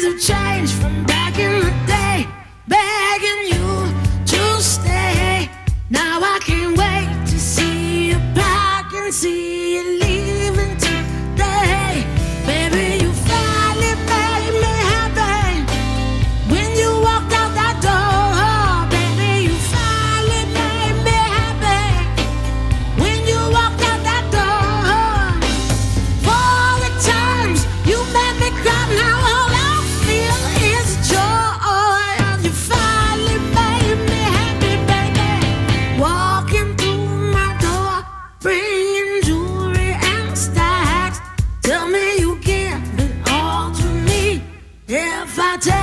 Change from back in the day, begging you to stay. Now I can't wait to see you back and see you leaving today. Baby, you finally made me happy when you walked out that door. Baby, you finally made me happy when you walked out that door. For all the times you made me cry, now all I feel is joy. And you finally made me happy, baby. Walking through my door, bringing jewelry and stacks. Tell me you give it all to me if I take